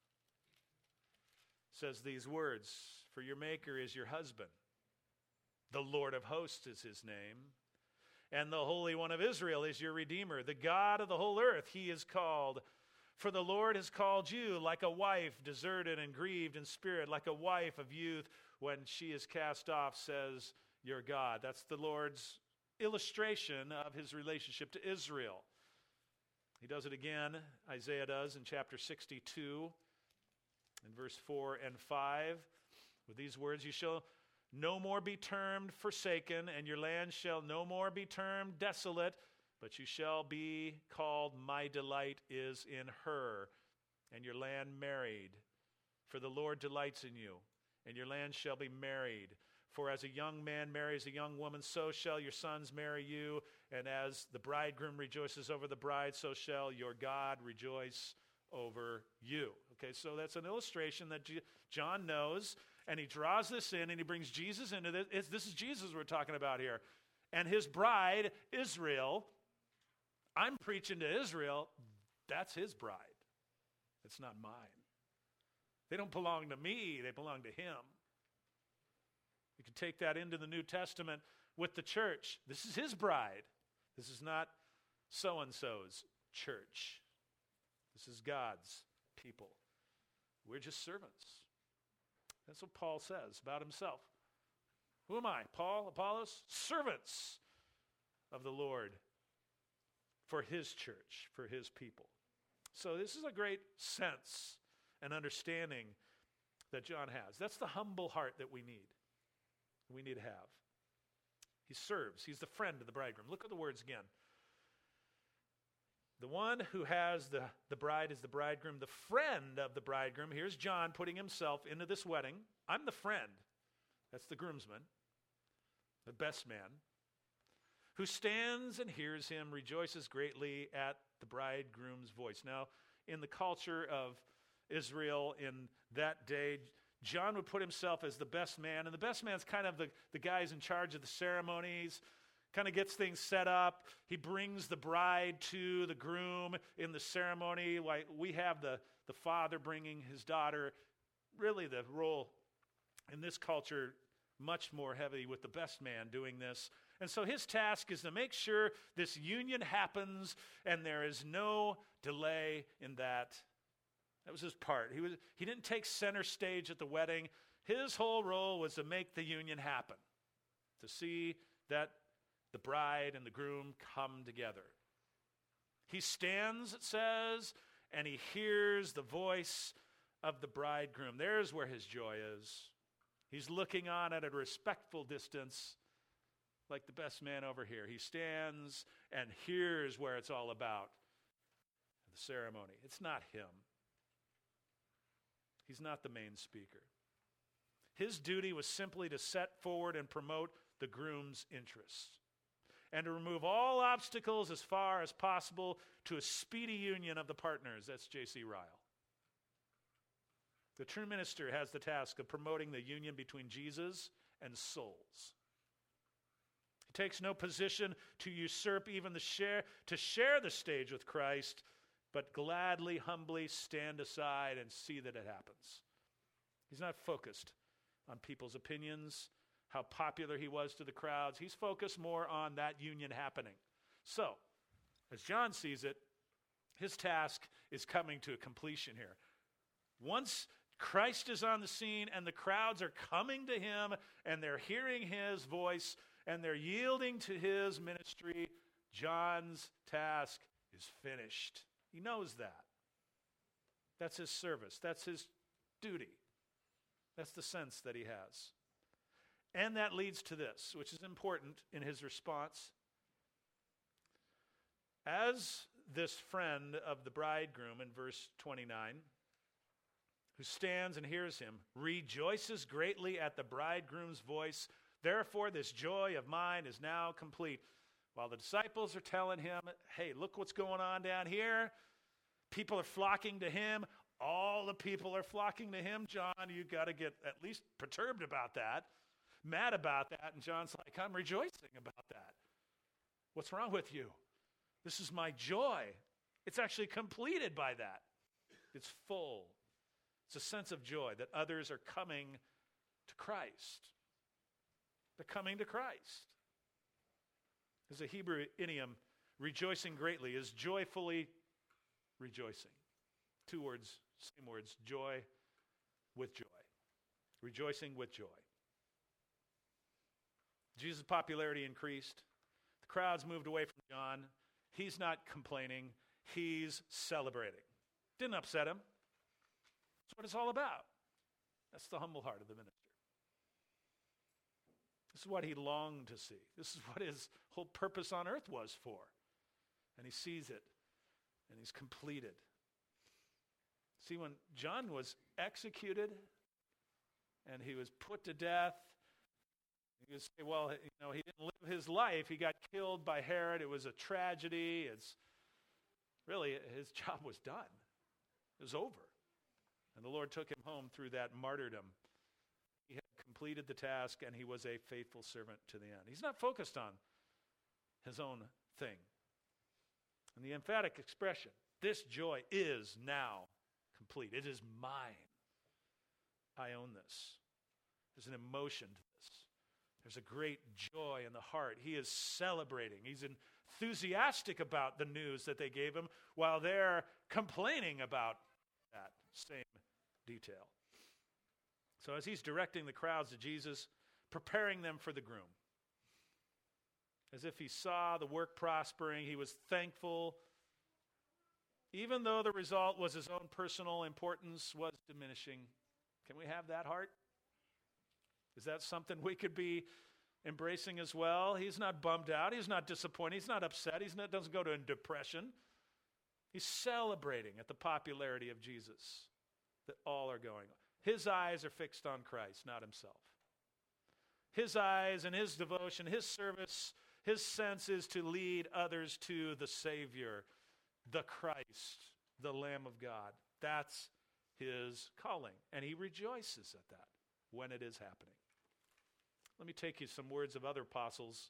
says these words, "For your Maker is your husband. The Lord of hosts is his name. And the Holy One of Israel is your Redeemer. The God of the whole earth he is called. For the Lord has called you like a wife deserted and grieved in spirit, like a wife of youth when she is cast off, says your God." That's the Lord's illustration of his relationship to Israel. He does it again, Isaiah does, in chapter 62, in verse 4 and 5. With these words, "You shall no more be termed forsaken, and your land shall no more be termed desolate, but you shall be called, my delight is in her, and your land married. For the Lord delights in you, and your land shall be married. For as a young man marries a young woman, so shall your sons marry you, and as the bridegroom rejoices over the bride, so shall your God rejoice over you." Okay, so that's an illustration that John knows, and he draws this in, and he brings Jesus into this. This is Jesus we're talking about here. And his bride, Israel, I'm preaching to Israel, that's his bride. It's not mine. They don't belong to me. They belong to him. You can take that into the New Testament with the church. This is his bride. This is not so-and-so's church. This is God's people. We're just servants. That's what Paul says about himself. Who am I? Paul, Apollos? Servants of the Lord for his church, for his people. So this is a great sense and understanding that John has. That's the humble heart that we need to have. He serves. He's the friend of the bridegroom. Look at the words again. The one who has the bride is the bridegroom, the friend of the bridegroom. Here's John putting himself into this wedding. I'm the friend. That's the groomsman, the best man, who stands and hears him, rejoices greatly at the bridegroom's voice. Now, in the culture of Israel in that day, John would put himself as the best man, and the best man's kind of the guy who's in charge of the ceremonies, kind of gets things set up. He brings the bride to the groom in the ceremony. Like we have the father bringing his daughter. Really the role in this culture much more heavy with the best man doing this. And so his task is to make sure this union happens and there is no delay in that. That was his part. He didn't take center stage at the wedding. His whole role was to make the union happen, to see that the bride and the groom come together. He stands, it says, and he hears the voice of the bridegroom. There's where his joy is. He's looking on at a respectful distance, like the best man over here. He stands and hears where it's all about, the ceremony. It's not him. He's not the main speaker. His duty was simply to set forward and promote the groom's interests and to remove all obstacles as far as possible to a speedy union of the partners. That's J.C. Ryle. The true minister has the task of promoting the union between Jesus and souls. He takes no position to usurp even to share the stage with Christ, but gladly, humbly stand aside and see that it happens. He's not focused on people's opinions, how popular he was to the crowds. He's focused more on that union happening. So, as John sees it, his task is coming to a completion here. Once Christ is on the scene and the crowds are coming to him and they're hearing his voice and they're yielding to his ministry, John's task is finished. He knows that. That's his service. That's his duty. That's the sense that he has. And that leads to this, which is important in his response. As this friend of the bridegroom in verse 29, who stands and hears him, rejoices greatly at the bridegroom's voice, therefore this joy of mine is now complete. While the disciples are telling him, hey, look what's going on down here. People are flocking to him. All the people are flocking to him. John, you've got to get at least perturbed about that, mad about that. And John's like, I'm rejoicing about that. What's wrong with you? This is my joy. It's actually completed by that. It's full. It's a sense of joy that others are coming to Christ. They're coming to Christ. There's a Hebrew idiom, rejoicing greatly, is joyfully rejoicing. Two words, same words, joy with joy. Rejoicing with joy. Jesus' popularity increased. The crowds moved away from John. He's not complaining. He's celebrating. Didn't upset him. That's what it's all about. That's the humble heart of the minister. This is what he longed to see. This is what his whole purpose on earth was for. And he sees it, and he's completed. See, when John was executed and he was put to death, you could say, well, he didn't live his life. He got killed by Herod. It was a tragedy. It's really, his job was done. It was over. And the Lord took him home through that martyrdom. He had completed the task, and he was a faithful servant to the end. He's not focused on his own thing. And the emphatic expression, this joy is now complete. It is mine. I own this. There's an emotion to this. There's a great joy in the heart. He is celebrating. He's enthusiastic about the news that they gave him while they're complaining about that same detail. So as he's directing the crowds to Jesus, preparing them for the groom, as if he saw the work prospering, he was thankful, even though the result was his own personal importance was diminishing. Can we have that heart? Is that something we could be embracing as well? He's not bummed out. He's not disappointed. He's not upset. Doesn't go to a depression. He's celebrating at the popularity of Jesus that all are going. His eyes are fixed on Christ, not himself. His eyes and his devotion, his service, his sense is to lead others to the Savior, the Christ, the Lamb of God. That's his calling, and he rejoices at that when it is happening. Let me take you some words of other apostles.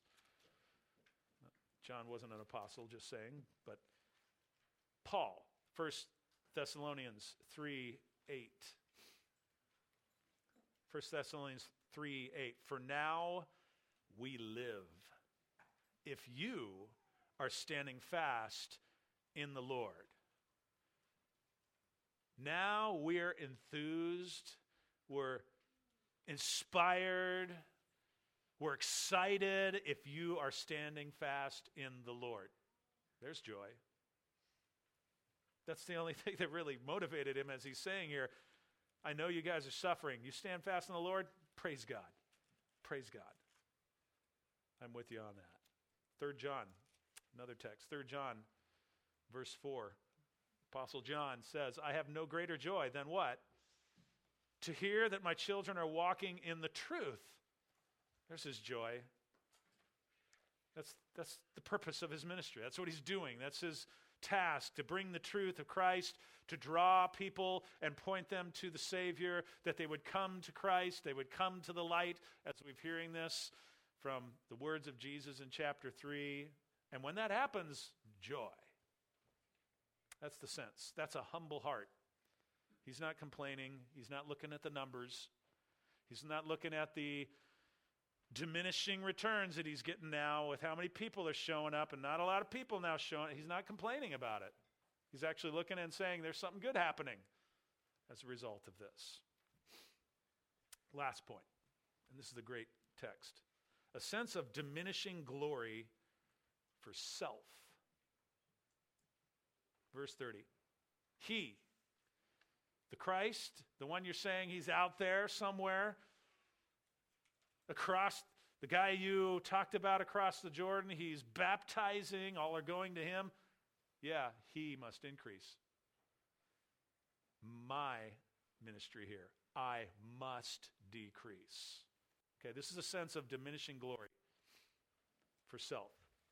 John wasn't an apostle, just saying, but Paul, 1 Thessalonians 3:8. 1 Thessalonians 3:8. For now we live, if you are standing fast in the Lord. Now we're enthused, we're inspired, we're excited if you are standing fast in the Lord. There's joy. That's the only thing that really motivated him, as he's saying here. I know you guys are suffering. You stand fast in the Lord, praise God. Praise God. I'm with you on that. 3 John, another text. 3 John, verse 4. Apostle John says, I have no greater joy than what? To hear that my children are walking in the truth. There's his joy. That's the purpose of his ministry. That's what he's doing. That's his task, to bring the truth of Christ, to draw people and point them to the Savior, that they would come to Christ, they would come to the light, as we've hearing this from the words of Jesus in chapter 3. And when that happens, joy. That's the sense. That's a humble heart. He's not complaining. He's not looking at the numbers. He's not looking at the diminishing returns that he's getting now with how many people are showing up and not a lot of people now showing. He's not complaining about it. He's actually looking and saying there's something good happening as a result of this. Last point, and this is the great text. A sense of diminishing glory for self. Verse 30. He, the Christ, the one you're saying he's out there somewhere, across, the guy you talked about across the Jordan, he's baptizing, all are going to him. Yeah, he must increase. My ministry here, I must decrease. Okay, this is a sense of diminishing glory for self.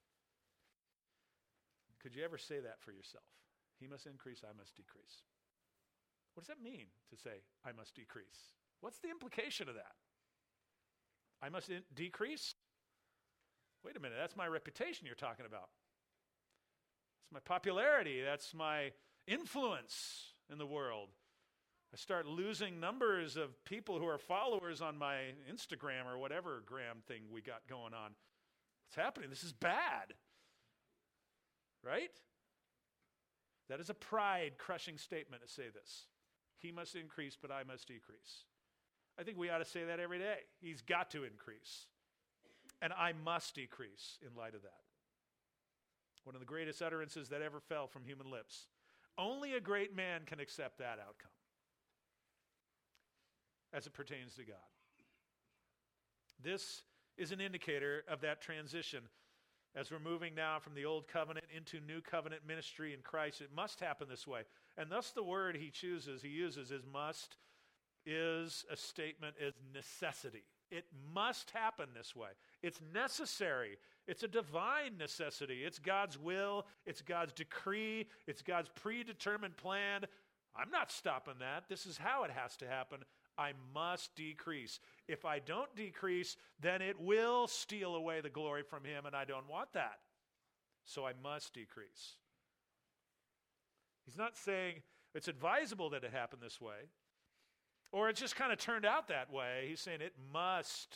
Could you ever say that for yourself? He must increase, I must decrease. What does that mean to say, I must decrease? What's the implication of that? I must decrease? Wait a minute, that's my reputation you're talking about. That's my popularity. That's my influence in the world. I start losing numbers of people who are followers on my Instagram or whatever gram thing we got going on. What's happening? This is bad. Right? That is a pride-crushing statement to say this. He must increase, but I must decrease. I think we ought to say that every day. He's got to increase. And I must decrease in light of that. One of the greatest utterances that ever fell from human lips. Only a great man can accept that outcome as it pertains to God. This is an indicator of that transition. As we're moving now from the old covenant into new covenant ministry in Christ, it must happen this way. And thus the word he uses is must, is a statement, is necessity. It must happen this way. It's necessary. It's a divine necessity. It's God's will. It's God's decree. It's God's predetermined plan. I'm not stopping that. This is how it has to happen. I must decrease. If I don't decrease, then it will steal away the glory from him, and I don't want that. So I must decrease. He's not saying, It's advisable that it happened this way. Or it just kind of turned out that way. He's saying it must.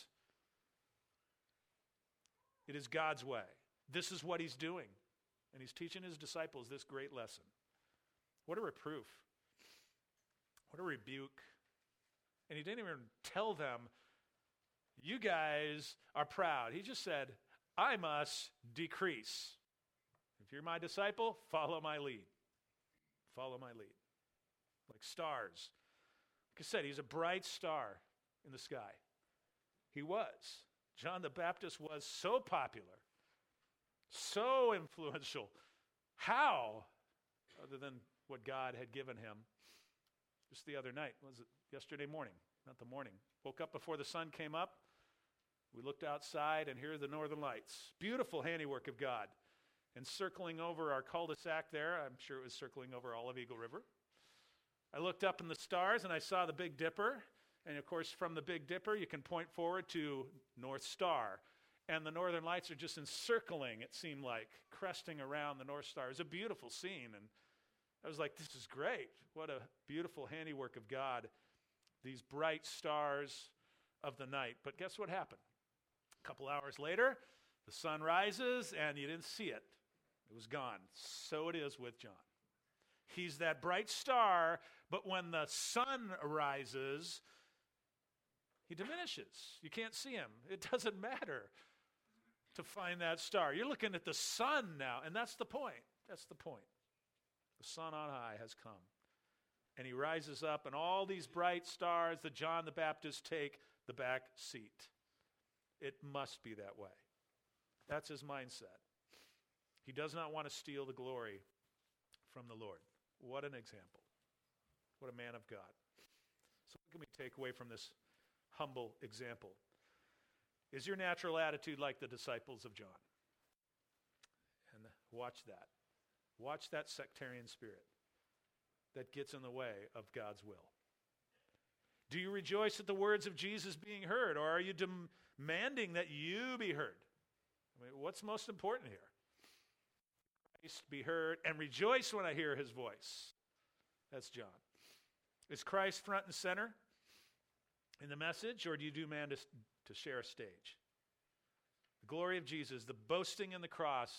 It is God's way. This is what he's doing. And he's teaching his disciples this great lesson. What a reproof. What a rebuke. And he didn't even tell them, you guys are proud. He just said, I must decrease. If you're my disciple, follow my lead. Follow my lead. Like stars. Like I said, he's a bright star in the sky. He was. John the Baptist was so popular, so influential. How? Other than what God had given him just the other night. Was it yesterday morning? Not the morning. Woke up before the sun came up. We looked outside, and here are the northern lights. Beautiful handiwork of God. And circling over our cul-de-sac there, I'm sure it was circling over all of Eagle River. I looked up in the stars, and I saw the Big Dipper. And, of course, from the Big Dipper, you can point forward to North Star. And the northern lights are just encircling, it seemed like, cresting around the North Star. It was a beautiful scene. And I was like, this is great. What a beautiful handiwork of God. These bright stars of the night. But guess what happened? A couple hours later, the sun rises, and you didn't see it. It was gone. So it is with John. He's that bright star, but when the sun rises, he diminishes. You can't see him. It doesn't matter to find that star. You're looking at the sun now, and that's the point. That's the point. The sun on high has come. And he rises up, and all these bright stars that John the Baptist take the back seat. It must be that way. That's his mindset. He does not want to steal the glory from the Lord. What an example. What a man of God. So what can we take away from this humble example? Is your natural attitude like the disciples of John? And watch that. Watch that sectarian spirit that gets in the way of God's will. Do you rejoice at the words of Jesus being heard, or are you demanding that you be heard? I mean, what's most important here? Christ be heard, and rejoice when I hear his voice. That's John. Is Christ front and center in the message, or do you demand to share a stage? The glory of Jesus, the boasting in the cross.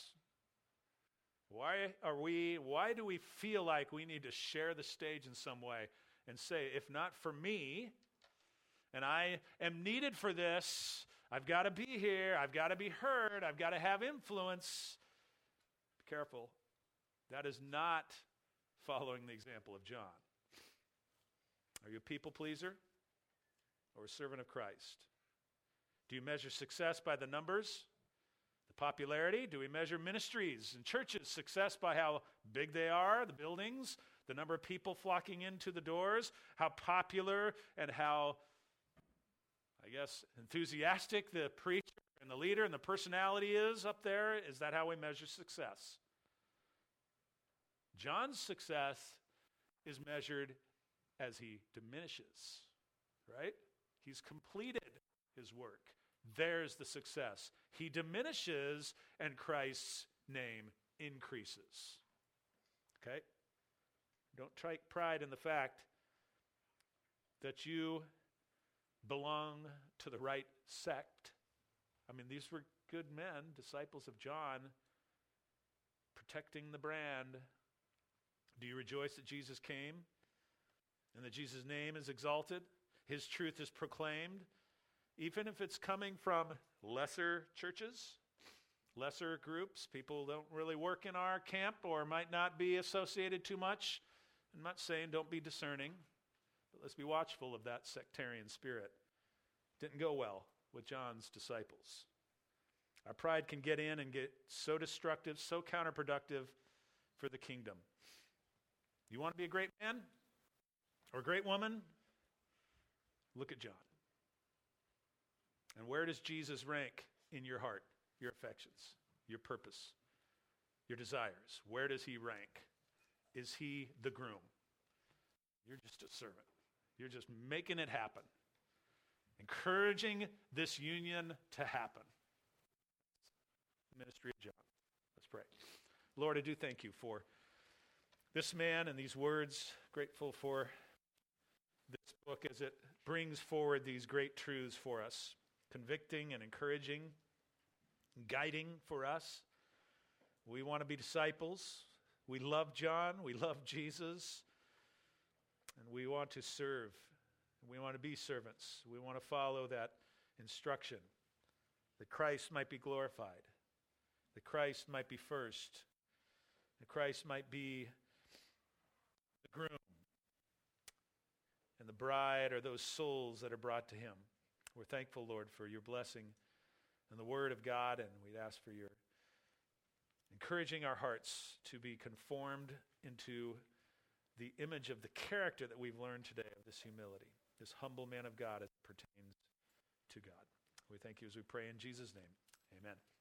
Why do we feel like we need to share the stage in some way and say, if not for me, and I am needed for this, I've got to be here, I've got to be heard, I've got to have influence. Be careful. That is not following the example of John. Are you a people pleaser or a servant of Christ? Do you measure success by the numbers, the popularity? Do we measure ministries and churches' success by how big they are, the buildings, the number of people flocking into the doors, how popular and how, I guess, enthusiastic the preacher and the leader and the personality is up there? Is that how we measure success? John's success is measured as he diminishes, right? He's completed his work. There's the success. He diminishes and Christ's name increases. Okay? Don't take pride in the fact that you belong to the right sect. I mean, these were good men, disciples of John, protecting the brand. Do you rejoice that Jesus came and that Jesus' name is exalted? His truth is proclaimed, even if it's coming from lesser churches, lesser groups, people don't really work in our camp or might not be associated too much. I'm not saying don't be discerning, but let's be watchful of that sectarian spirit. Didn't go well with John's disciples. Our pride can get in and get so destructive, so counterproductive for the kingdom. You want to be a great man or a great woman? Look at John. And where does Jesus rank in your heart, your affections, your purpose, your desires? Where does he rank? Is he the groom? You're just a servant. You're just making it happen. Encouraging this union to happen. The ministry of John. Let's pray. Lord, I do thank you for this man and these words, grateful for this book as it brings forward these great truths for us, convicting and encouraging, guiding for us. We want to be disciples. We love John. We love Jesus. And we want to serve. We want to be servants. We want to follow that instruction that Christ might be glorified, that Christ might be first, that Christ might be the groom, and the bride are those souls that are brought to him. We're thankful, Lord, for your blessing and the word of God, and we'd ask for your encouraging our hearts to be conformed into the image of the character that we've learned today of this humility, this humble man of God as it pertains to God. We thank you as we pray in Jesus' name. Amen.